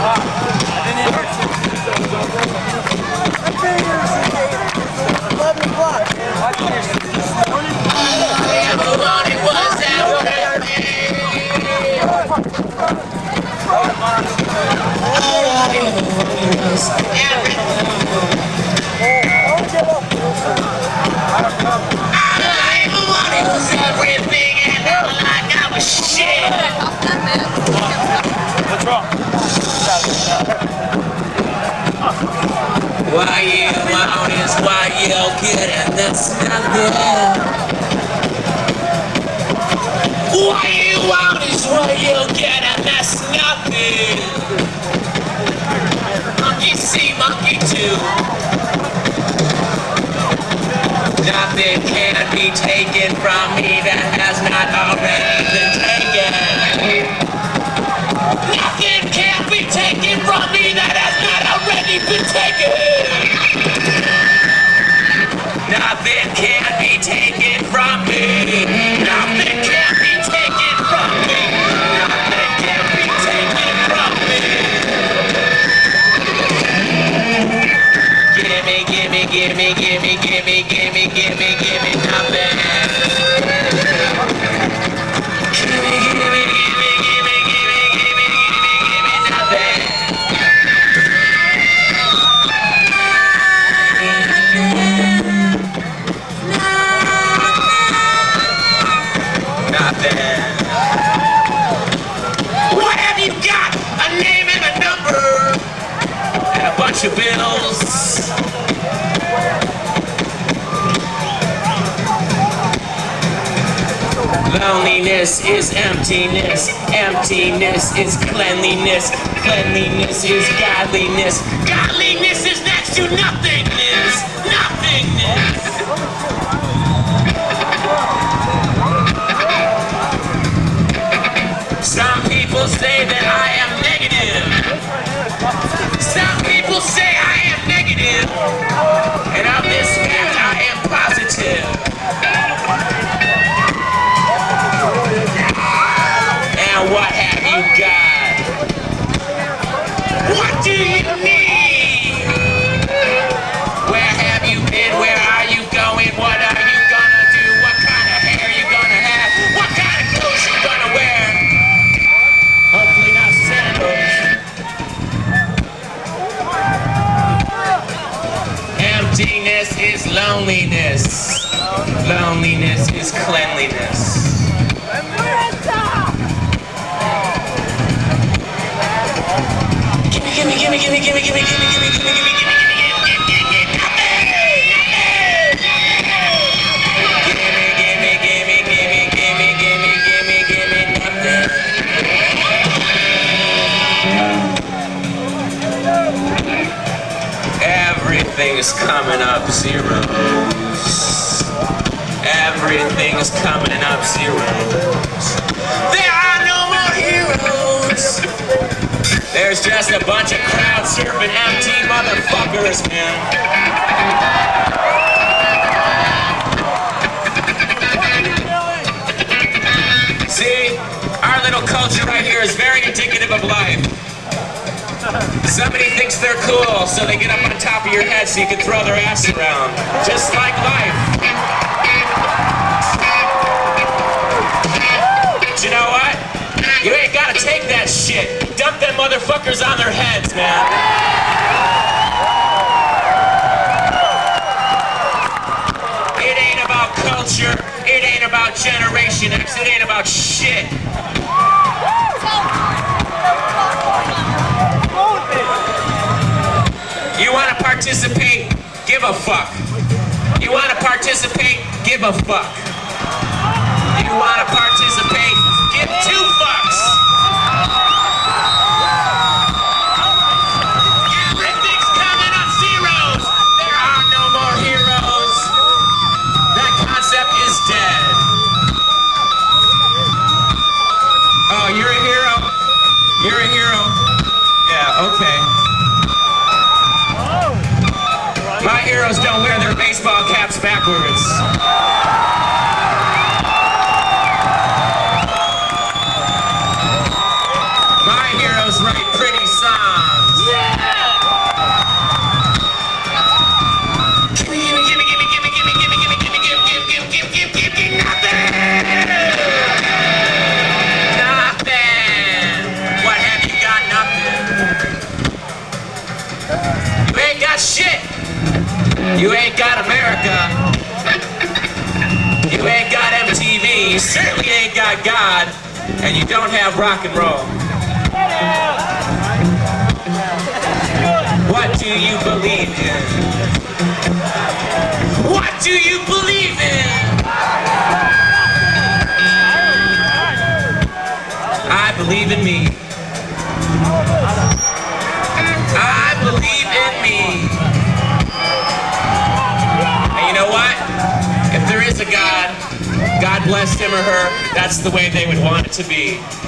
What's wrong? Why you want is why you get it, that's nothing. Why you want is why you get it, that's nothing. Monkey see, monkey do. Nothing can be taken from me that has not already been taken. Nothing can be taken from me that has not already been taken. Nothing can be taken from me. Nothing can be taken from me. Nothing can be taken from me. Gimme, gimme, gimme, gimme, gimme, gimme, gimme, gimme nothing. Gimme, gimme, gimme, gimme, gimme, gimme, gimme, gimme nothing. Nothing. What have you got? A name and a number and a bunch of bills. Loneliness is emptiness, emptiness is cleanliness, cleanliness is godliness, godliness is next to nothingness, nothingness. Some people say that I am negative. Some people say I am negative, and of this fact I am positive. And what have you got? What do you need? Where have you been? Where are you going? What are you gonna do? What kind of hair you gonna have? What kind of clothes you gonna wear? Hopefully not sandals. Emptiness is loneliness. Loneliness is cleanliness. Gimme, gimme, gimme, gimme, gimme, gimme, gimme, gimme, gimme, gimme, gimme, gimme, everything is coming up zeros. Everything is coming up zeros. There are no more heroes. There's just a bunch of crowd surfing empty motherfuckers, man. See, our little culture right here is very indicative of life. Somebody thinks they're cool, so they get up on top of your head so you can throw their ass around. Just like life. But you know what? You ain't gotta take that shit. Dump them motherfuckers on their heads, man. It ain't about culture. It ain't about Generation X. It ain't about shit. You want to participate? Give a fuck. You want to participate? Give a fuck. You want to participate? Give two fucks. Everything's coming up zeros. There are no more heroes. That concept is dead. Oh, you're a hero? You're a hero? Yeah, okay. My heroes don't wear their baseball caps backwards. My heroes write pretty songs. You ain't got America. You ain't got MTV. You certainly ain't got God. And you don't have rock and roll. What do you believe in? What do you believe in? I believe in me. I believe in me. And you know what? If there is a God, God bless him or her, that's the way they would want it to be.